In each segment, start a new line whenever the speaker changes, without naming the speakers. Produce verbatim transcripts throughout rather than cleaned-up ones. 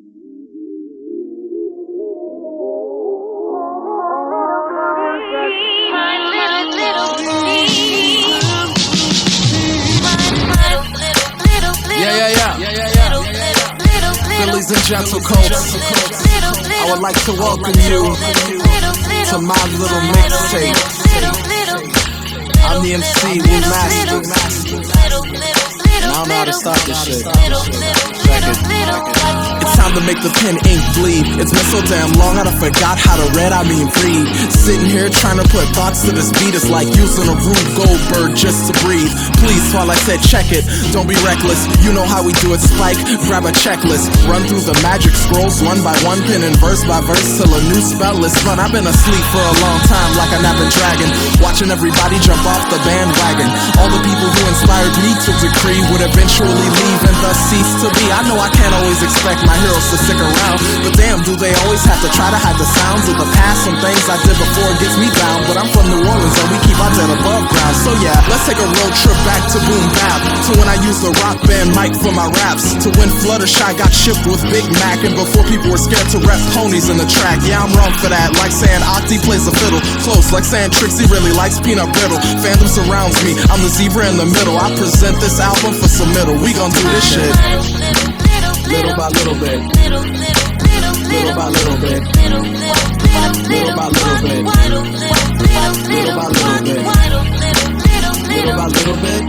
Yeah, yeah, yeah, yeah, yeah, yeah. Phillies and Gentle Coats. I would like to welcome you to my little mixtape. I'm the M C, we master. I don't know how to start this shit. Check it. It's time to make the pen ink bleed. It's been so damn long, I done forgot how to read, I mean read. Sitting here trying to put thoughts to this beat. It's like using a Rube Goldberg just to breathe. Please, while I said check it, don't be reckless. You know how we do it, Spike. Grab a checklist, run through the magic scrolls one by one, pen and verse by verse till a new spell is spun. I've been asleep for a long time like a napping dragon, watching everybody jump off the bandwagon. All the people who inspired me to decree would eventually leave and thus cease to be. I know I can't always expect my heroes to stick around, but damn, do they always have to try to hide the sounds of the past? Some things I did before gets me down, but I'm from New Orleans and we keep our dead above ground. So yeah, let's take a road trip back to boom bap, to when I used the rock band mic for my raps, to when Fluttershy got shipped with Big Mac, and before people were scared to rep ponies in the track. Yeah, I'm wrong for that, like saying Octi plays a fiddle, close like saying Trixie really likes peanut brittle. Fandom surrounds me, I'm the zebra in the middle. I present this album for submittal. We gon' do this shit little by little bit, little by little bit, little by little bit, little by little bit, little by little bit, little by little bit,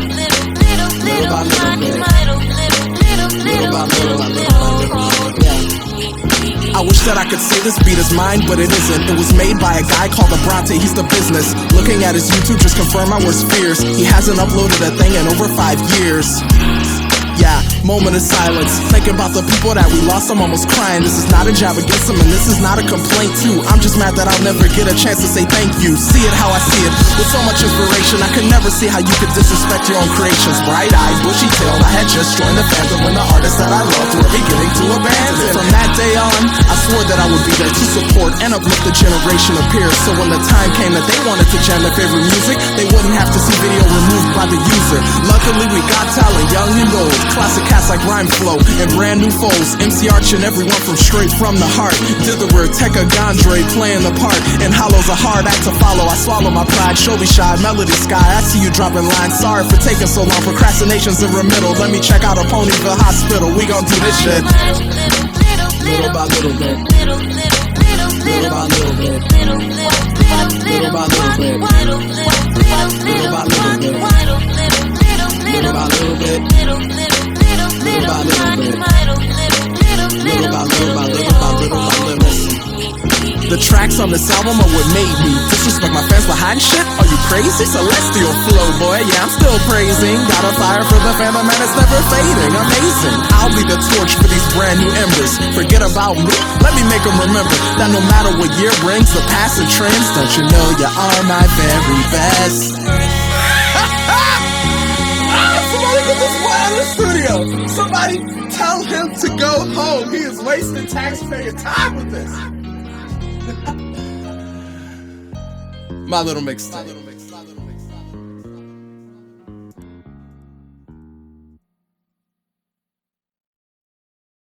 little by little bit. I wish that I could say this beat is mine, but it isn't. It was made by a guy called Abrante, he's the business. Looking at his YouTube just confirmed my worst fears. He hasn't uploaded a thing in over five years. Yeah, moment of silence, thinking about the people that we lost. I'm almost crying. This is not a jab against them, and this is not a complaint too. I'm just mad that I'll never get a chance to say thank you. See it how I see it, with so much inspiration. I could never see how you could disrespect your own creations. Bright-eyed, bushy-tailed, I had just joined the fandom when the artists that I loved were beginning to abandon. From that day on, I swore that I would be there to support and uplift the generation of peers. So when the time came that they wanted to jam their favorite music, they wouldn't have to see video removed by the user. Luckily we got talent, young and old, classic cats like Rhyme Flow and brand new foes. M C Arch and everyone from straight from the heart. Ditherword, Tekka Gondre playing the part, and Hollow's a hard act to follow. I swallow my pride, show me shy, Melody Sky. I see you dropping lines, sorry for taking so long. Procrastination's in remittal. Let me check out a Ponyville hospital. We gon' do this shit little by little bit, little by little bit, little by little bit, little by little bit, little by little bit, little by little bit, little by little bit, little by little by little by little. The tracks on this album are what made me disrespect my fans behind shit. Are you crazy? Celestial flow, boy. Yeah, I'm still praising. Got a fire for the fandom and it's never fading. Amazing. I'll be the torch for these brand new embers. Forget about me. Let me make them remember that no matter what year brings, the past and trends, don't you know you are my very best. Somebody get this boy out of the studio. Somebody tell him to go home. He is wasting taxpayer time with this. My little mixtape.